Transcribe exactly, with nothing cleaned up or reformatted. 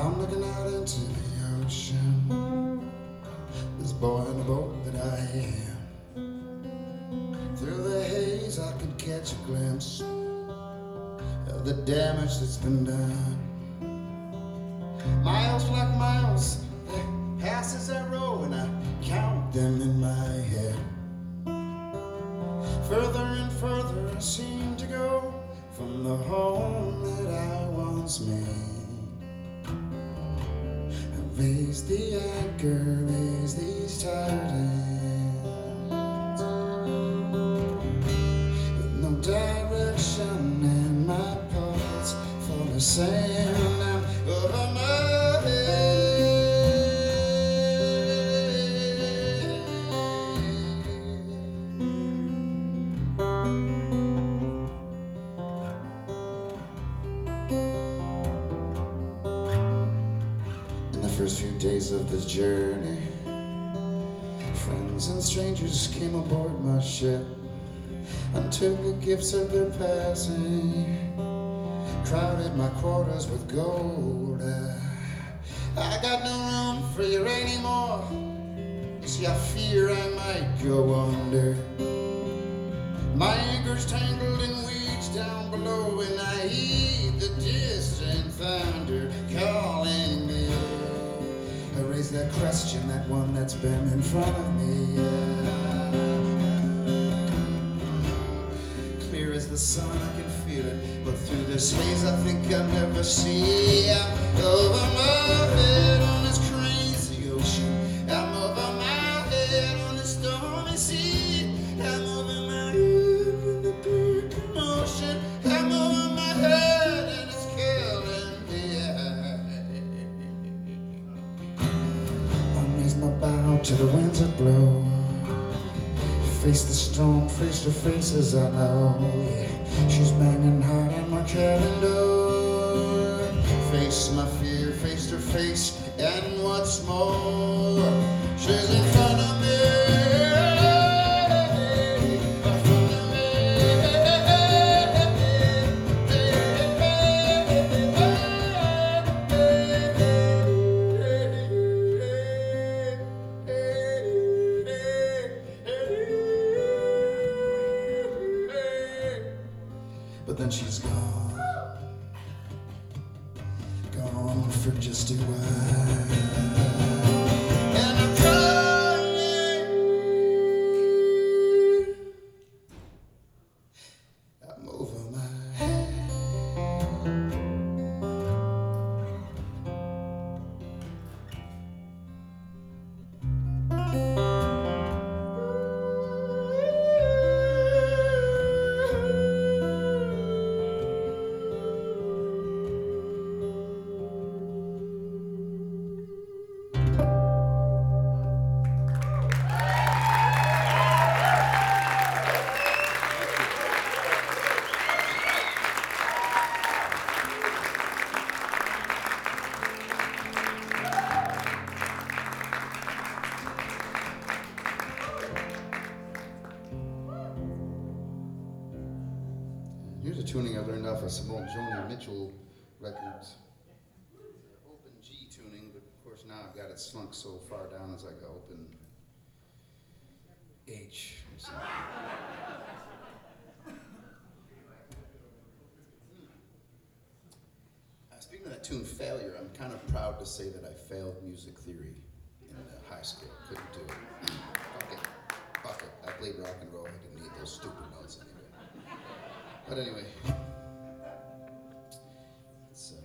I'm looking out into the ocean, this boy in the boat that I am. Through the haze I could catch a glimpse of the damage that's been done. Miles like miles, they pass as I row, and I count them in my head. Further and further I seem to go from the home that I once made. I raise the anchor, raise these tired hands, with no direction and my pockets full of sand. I'm over my head. In the first few days of this journey, friends and strangers came aboard my ship and took the gifts of their passing, crowded my quarters with gold. I, I got no room for you anymore. You see, I fear I might go under. My anchor's tangled in weeds down below, and I hear the distant thunder calling me. I raise that question, that one that's been in front of me. Yeah. Clear as the sun, I can feel it, but through this haze I think I'll never see. I'm over my head on this crazy ocean. I'm over my head on this stormy sea. I'm over my head in the big commotion. I'm over my head and it's killing me. I raise my bow to the winds that blow, face the storm face to face as I know. Yeah. She's banging hard on my cabin door. Face my fear face to face, and what's more, she's in front of me. But then she's gone, gone for just a while. And I'm crying, I'm over my head. Here's a tuning I learned off of some old Joni Mitchell records. Open G tuning, but of course now I've got it slunk so far down as like an open H or something. Uh, speaking of that tune, Failure, I'm kind of proud to say that I failed music theory in uh, high school. Couldn't do it. Fuck it. Fuck it. I played rock and roll. I didn't need those stupid notes anyway. But anyway.